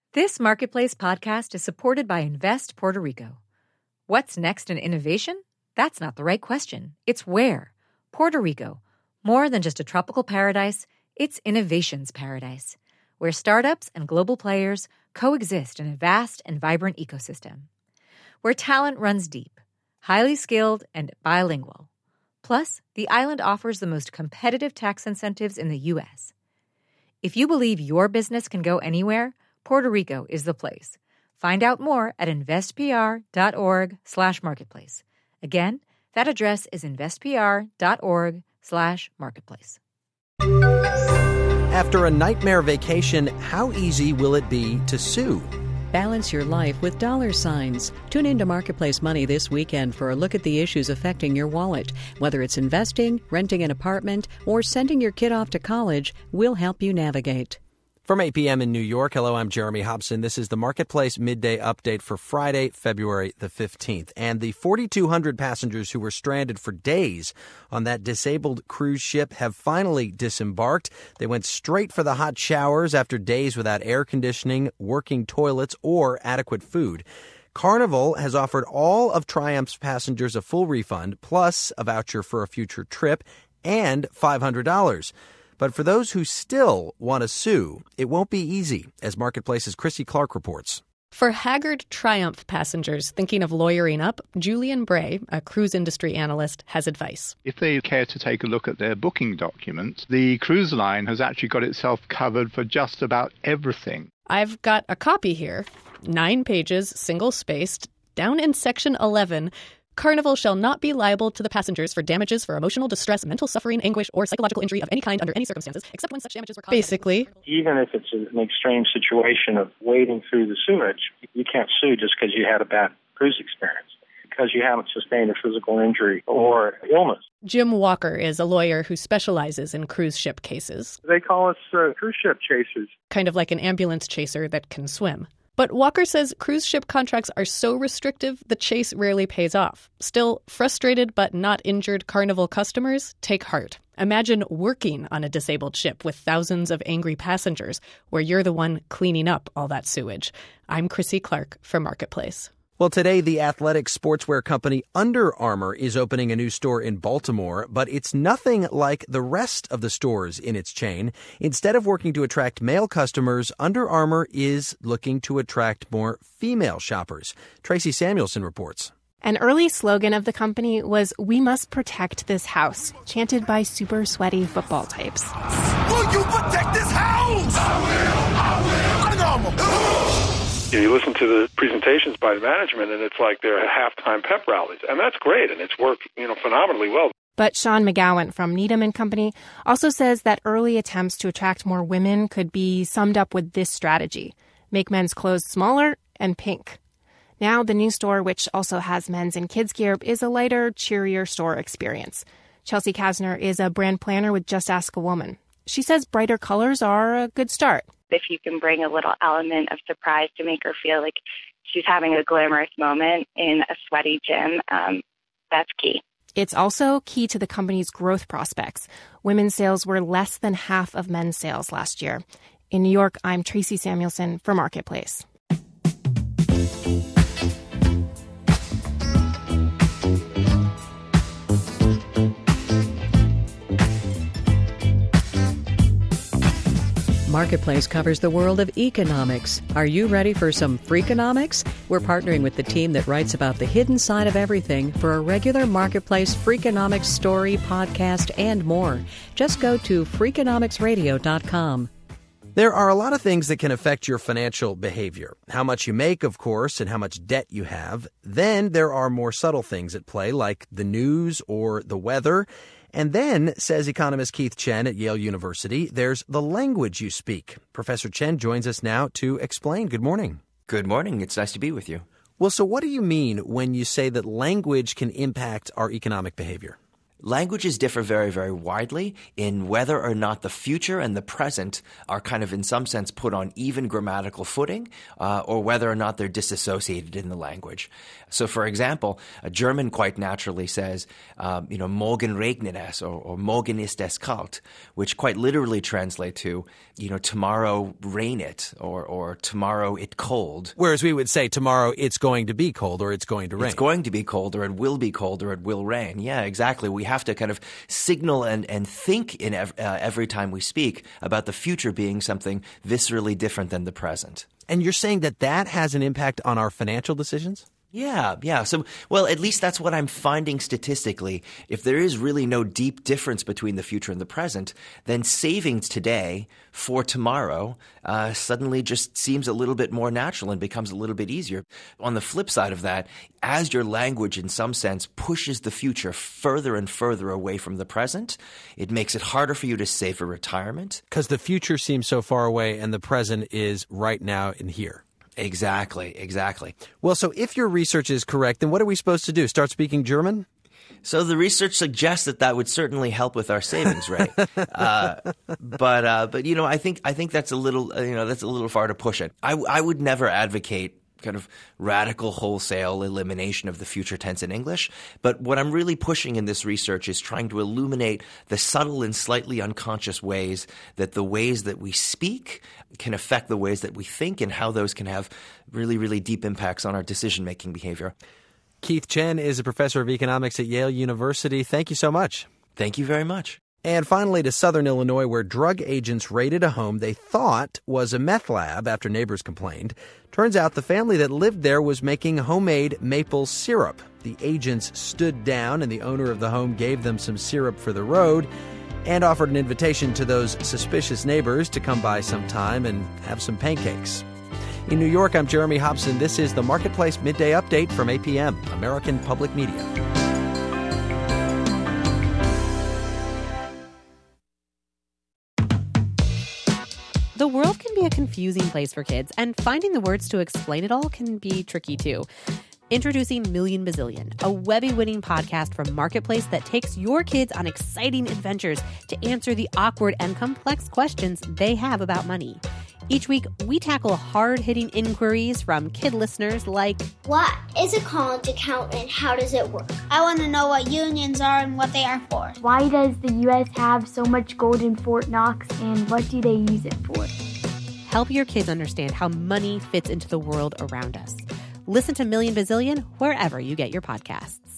This Marketplace podcast is supported by Invest Puerto Rico. What's next in innovation? That's not the right question. It's where. Puerto Rico. More than just a tropical paradise, it's innovation's paradise, where startups and global players coexist in a vast and vibrant ecosystem. Where talent runs deep, highly skilled, and bilingual. Plus, the island offers the most competitive tax incentives in the U.S. If you believe your business can go anywhere, Puerto Rico is the place. Find out more at investpr.org/marketplace. Again, that address is investpr.org/marketplace. After a nightmare vacation, how easy will it be to sue? Balance your life with dollar signs. Tune into Marketplace Money this weekend for a look at the issues affecting your wallet. Whether it's investing, renting an apartment, or sending your kid off to college, we'll help you navigate. From 8 p.m. in New York, hello, I'm Jeremy Hobson. This is the Marketplace Midday Update for Friday, February the 15th. And the 4,200 passengers who were stranded for days on that disabled cruise ship have finally disembarked. They went straight for the hot showers after days without air conditioning, working toilets, or adequate food. Carnival has offered all of Triumph's passengers a full refund, plus a voucher for a future trip, and $500. But for those who still want to sue, it won't be easy, as Marketplace's Chrissy Clark reports. For haggard Triumph passengers thinking of lawyering up, Julian Bray, a cruise industry analyst, has advice. If they care to take a look at their booking documents, the cruise line has actually got itself covered for just about everything. I've got a copy here, 9 pages, single-spaced, down in Section 11. Carnival shall not be liable to the passengers for damages for emotional distress, mental suffering, anguish, or psychological injury of any kind under any circumstances, except when such damages were caused. Basically, even if it's an extreme situation of wading through the sewage, you can't sue just because you had a bad cruise experience, because you haven't sustained a physical injury or illness. Jim Walker is a lawyer who specializes in cruise ship cases. They call us cruise ship chasers. Kind of like an ambulance chaser that can swim. But Walker says cruise ship contracts are so restrictive, the chase rarely pays off. Still, frustrated but not injured Carnival customers take heart. Imagine working on a disabled ship with thousands of angry passengers, where you're the one cleaning up all that sewage. I'm Chrissy Clark for Marketplace. Well, today, the athletic sportswear company Under Armour is opening a new store in Baltimore, but it's nothing like the rest of the stores in its chain. Instead of working to attract male customers, Under Armour is looking to attract more female shoppers. Tracy Samuelson reports. An early slogan of the company was, "We must protect this house," chanted by super sweaty football types. Will you protect this house? I will. Under Armour. You listen to the presentations by the management, and it's like they're halftime pep rallies. And that's great, and it's worked, phenomenally well. But Sean McGowan from Needham & Company also says that early attempts to attract more women could be summed up with this strategy: make men's clothes smaller and pink. Now, the new store, which also has men's and kids' gear, is a lighter, cheerier store experience. Chelsea Kasner is a brand planner with Just Ask a Woman. She says brighter colors are a good start. If you can bring a little element of surprise to make her feel like she's having a glamorous moment in a sweaty gym, that's key. It's also key to the company's growth prospects. Women's sales were less than half of men's sales last year. In New York, I'm Tracy Samuelson for Marketplace. Marketplace covers the world of economics. Are you ready for some Freakonomics? We're partnering with the team that writes about the hidden side of everything for a regular Marketplace Freakonomics story, podcast, and more. Just go to Freakonomicsradio.com. There are a lot of things that can affect your financial behavior. How much you make, of course, and how much debt you have. Then there are more subtle things at play, like the news or the weather. And then, says economist Keith Chen at Yale University, there's the language you speak. Professor Chen joins us now to explain. Good morning. Good morning. It's nice to be with you. Well, so what do you mean when you say that language can impact our economic behavior? Languages differ very, very widely in whether or not the future and the present are kind of in some sense put on even grammatical footing, or whether or not they're disassociated in the language. So, for example, a German quite naturally says, morgen regnet es, or morgen ist es kalt, which quite literally translate to, tomorrow rain it, or tomorrow it cold. Whereas we would say tomorrow it's going to be cold, or it's going to rain. It's going to be cold, or it will be cold, or it will rain. Yeah, exactly. We have to kind of signal and think in every time we speak about the future being something viscerally different than the present. And you're saying that has an impact on our financial decisions? Yeah. So, well, at least that's what I'm finding statistically. If there is really no deep difference between the future and the present, then savings today for tomorrow suddenly just seems a little bit more natural and becomes a little bit easier. On the flip side of that, as your language in some sense pushes the future further and further away from the present, it makes it harder for you to save for retirement. Because the future seems so far away and the present is right now and here. Exactly. Well, so if your research is correct, then what are we supposed to do? Start speaking German? So the research suggests that would certainly help with our savings rate. But I think that's a little far to push it. I would never advocate kind of radical wholesale elimination of the future tense in English. But what I'm really pushing in this research is trying to illuminate the subtle and slightly unconscious ways that the ways that we speak can affect the ways that we think, and how those can have really, really deep impacts on our decision-making behavior. Keith Chen is a professor of economics at Yale University. Thank you so much. Thank you very much. And finally to Southern Illinois, where drug agents raided a home they thought was a meth lab after neighbors complained. Turns out the family that lived there was making homemade maple syrup. The agents stood down and the owner of the home gave them some syrup for the road and offered an invitation to those suspicious neighbors to come by sometime and have some pancakes. In New York, I'm Jeremy Hobson. This is the Marketplace Midday Update from APM, American Public Media. The world can be a confusing place for kids, and finding the words to explain it all can be tricky too. Introducing Million Bazillion, a Webby-winning podcast from Marketplace that takes your kids on exciting adventures to answer the awkward and complex questions they have about money. Each week, we tackle hard-hitting inquiries from kid listeners like, what is a college account and how does it work? I want to know what unions are and what they are for. Why does the U.S. have so much gold in Fort Knox, and what do they use it for? Help your kids understand how money fits into the world around us. Listen to Million Bazillion wherever you get your podcasts.